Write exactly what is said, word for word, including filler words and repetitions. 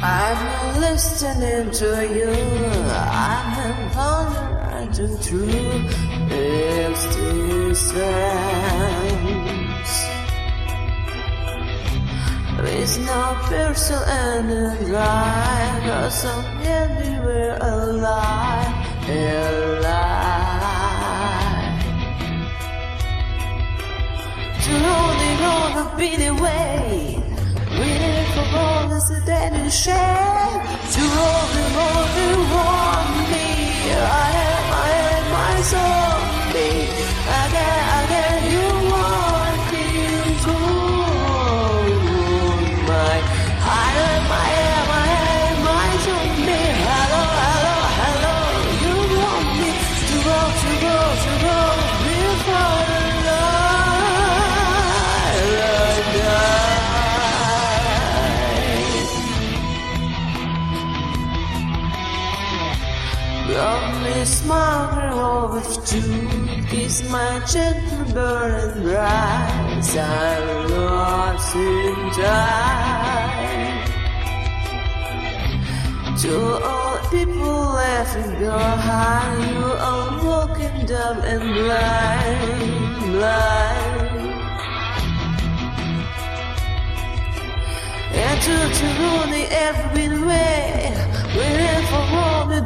I'm listening to you. I'm pondering the truth. Existence. With no person and a lie, but some everywhere alive, alive. To only gonna be the way. Waiting for moments that you share. To only only want me. I am, I am my zombie. Again, again, you want me to my. I am, I am, I am my zombie. Hello, hello, hello. You want me to go, to go, to go before the light die. Love me smothered with truth, kiss my gentle burning bright. I'm lost in time. To all people laughing behind you, are walking dumb and blind, blind. And to to ruin every way, waiting for more.